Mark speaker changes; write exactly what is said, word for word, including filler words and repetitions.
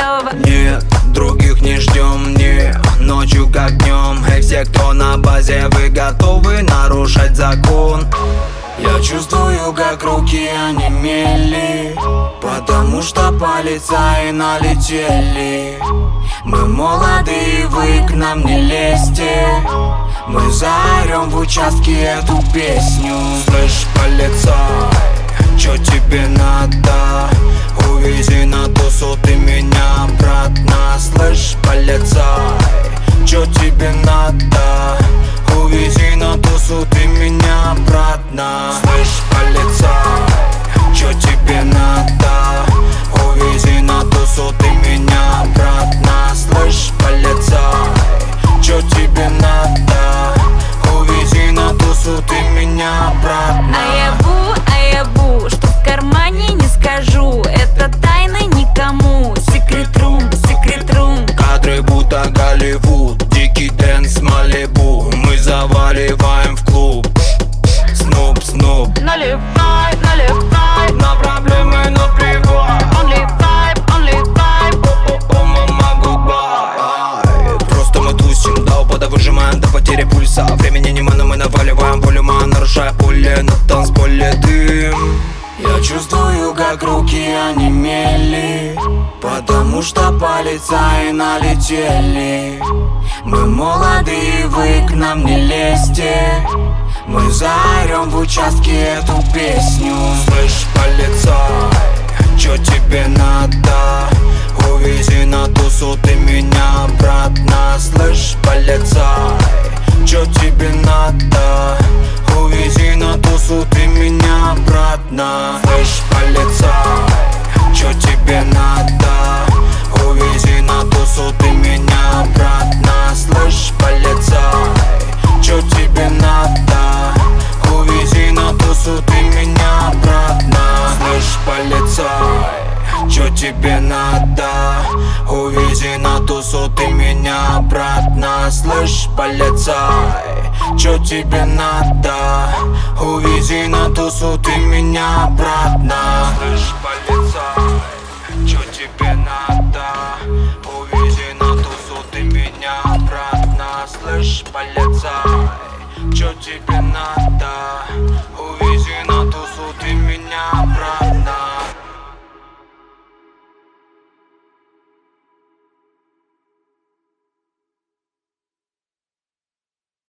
Speaker 1: готова.
Speaker 2: Нет, других не ждем, не ночью как днем. Эй, все, кто на базе, вы готовы нарушать закон? Я чувствую, как руки онемели, потому что полицаи налетели. Мы молоды, вы к нам не лезьте. Мы заорем в участке эту песню. Слышь, полицай, чё тебе надо? Увези на тусу ты меня обратно. Слышь, полицай, чё тебе надо? Увези на тусу ты меня обратно. Слышь, полицай, чё тебе надо? Увези на тусу ты меня обратно. Слышь, полицай, чё тебе надо? Увези на тусу ты меня обратно.
Speaker 1: А я бу, а я бу, что в кармане не скажу. Это тайна никому. Секрет рум, секрет рум.
Speaker 2: Кадры будто Голливуд, дикий дэнс Малибу. Мы заваливаем в клуб. Снуп, снуп.
Speaker 1: Наливай, наливай.
Speaker 2: На проблемы наплевать.
Speaker 1: Only vibe, only vibe.
Speaker 2: О, мама, гудбай. Просто мы тусим до упада, выжимаем до потери пульса. Времени нема, но мы наваливаем волюма, нарушая пули на танцполе дым. Я чувствую, как руки онемели, потому что полицаи налетели. Мы молоды, вы к нам не лезьте. Мы заорем в участке эту песню. Слышь, полицай, чё тебе надо? Увези на тусу ты меня обратно. Слышь, полицай, чё тебе надо? Увези на тусу ты меня обратно. Слышь, полицай, чё тебе надо? Увези на тусу ты меня обратно. Слышь, полицай, чё тебе надо? Увези на тусу ты меня обратно. Слышь, полицай, чё тебе надо? Увези на тусу ты меня обратно. Слышь, полицай, чё тебе надо? Увези на тусу ты меня обратно. Слышь, полицай, чё тебе надо? Увези на тусу ты меня обратно. Слышь, полицай, чё тебе надо? Увези на тусу ты меня обратно.